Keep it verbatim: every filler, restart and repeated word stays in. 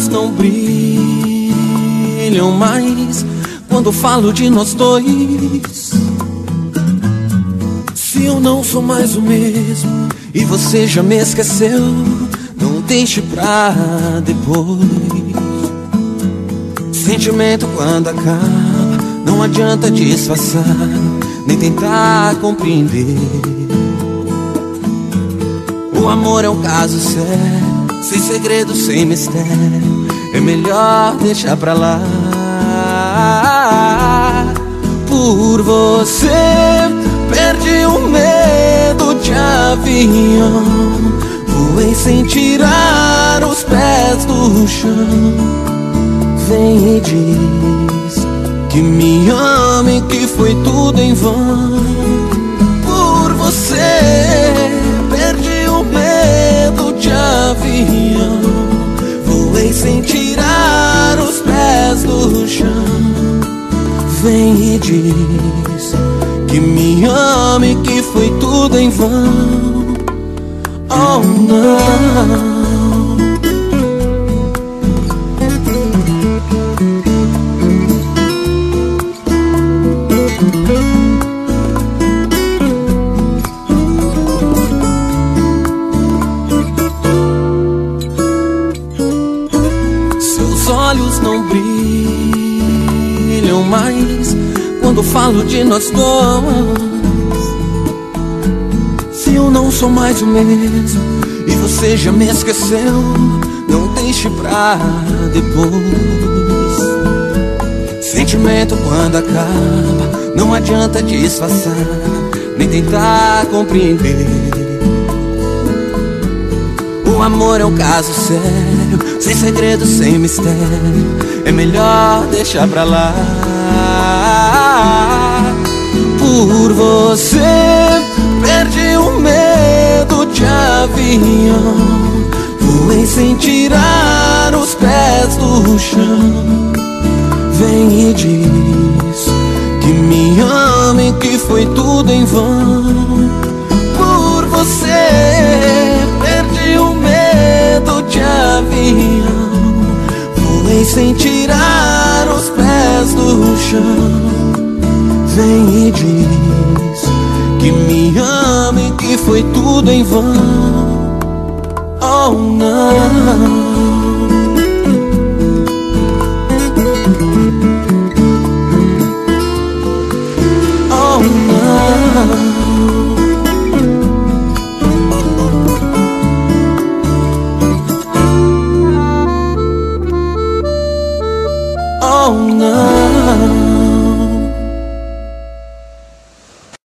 olhos não brilham mais quando falo de nós dois. Se eu não sou mais o mesmo e você já me esqueceu, não deixe pra depois. Sentimento quando acaba, não adianta disfarçar, nem tentar compreender. O amor é um caso sério, sem segredo, sem mistério, é melhor deixar pra lá. Por você perdi o medo de avião, voei sem tirar os pés do chão. Vem e diz que me ama e que foi tudo em vão. Por você perdi o medo de avião, voei sem tirar os pés do chão. Vem e diz que me ama e que foi tudo em vão. Oh não. Seus olhos não brilham mais quando falo de nós dois. Se eu não sou mais o mesmo e você já me esqueceu, não deixe pra depois. Sentimento quando acaba, não adianta disfarçar, nem tentar compreender. O amor é um caso sério, sem segredo, sem mistério, é melhor deixar pra lá. Por você perdi o medo de avião, voei sem tirar os pés do chão. Vem e diz que me ama e que foi tudo em vão. Por você perdi o medo de avião, voei sem tirar os pés do chão. Vem e diz que me ama e que foi tudo em vão. Oh não. Oh não. Oh no.